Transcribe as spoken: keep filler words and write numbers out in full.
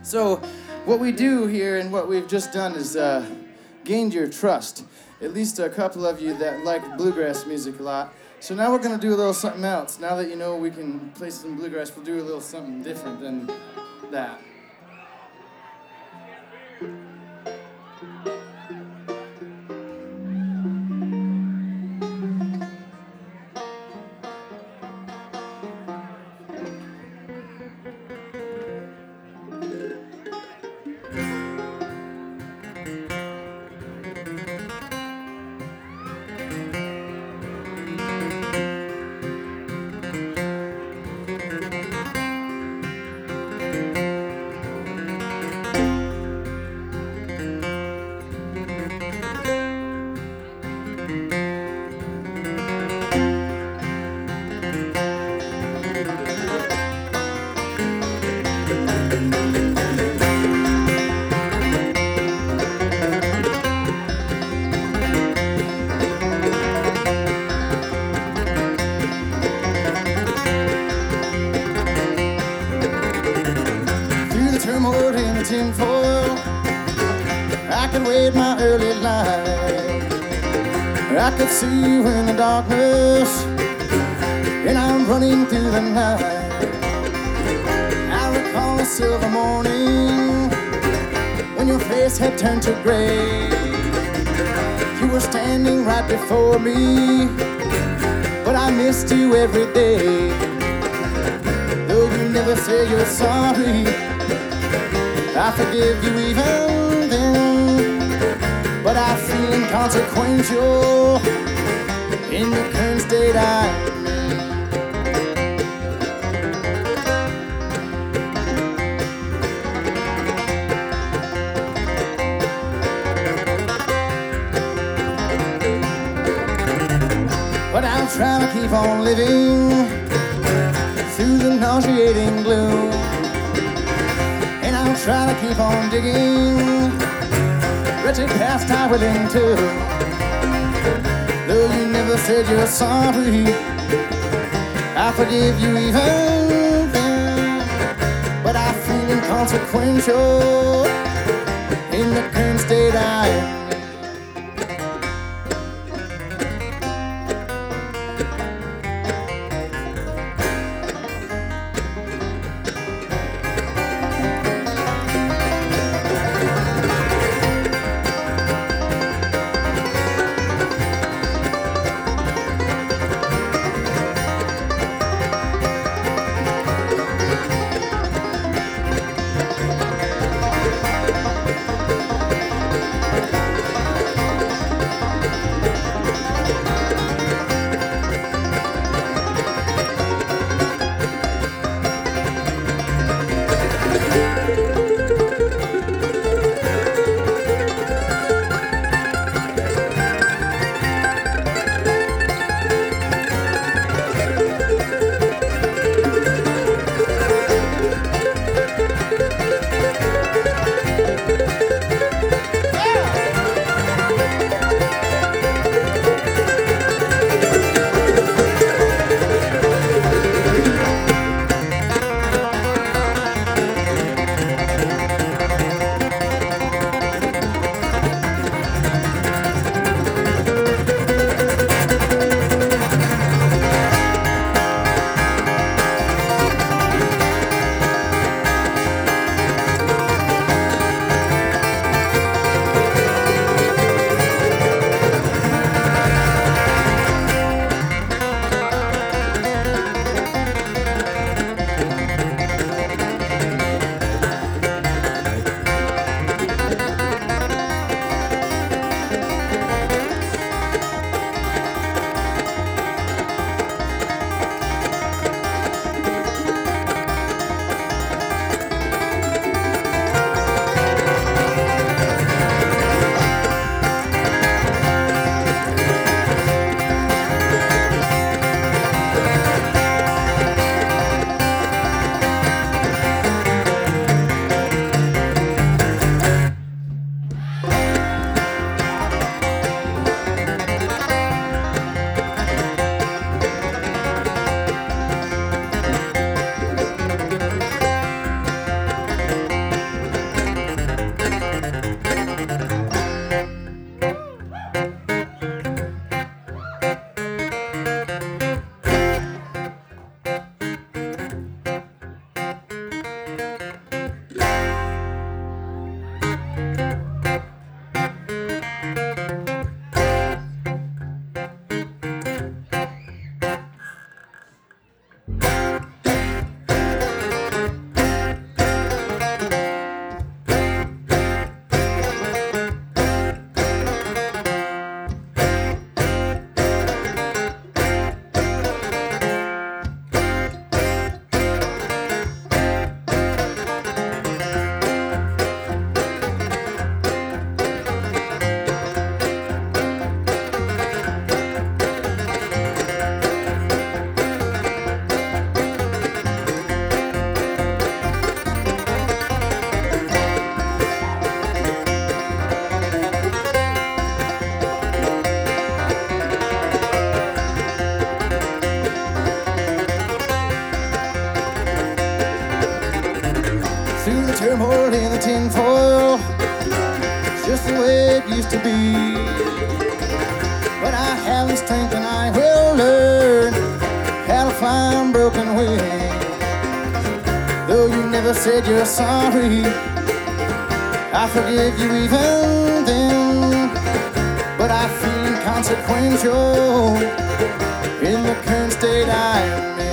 So what we do here and what we've just done is uh, gained your trust. At least a couple of you that like bluegrass music a lot. So now we're gonna do a little something else. Now that you know we can play some bluegrass, we'll do a little something different than that. Tinfoil, I could wait my early light. I could see you in the darkness, and I'm running through the night. I recall a silver morning when your face had turned to gray. You were standing right before me, but I missed you every day. Though you never say you're sorry, I forgive you even then, but I feel inconsequential in the current state I'm in. But I'm trying to keep on living through the nauseating gloom. I'm trying to keep on digging, wretched past I willing to. Though you never said you're sorry, I forgive you even then, but I feel inconsequential in the current state I am. Through the turmoil in the tinfoil, it's just the way it used to be. But I have the strength and I will learn how to fly on broken wings. Though you never said you're sorry, I forgive you even then. But I feel inconsequential in the current state I am in.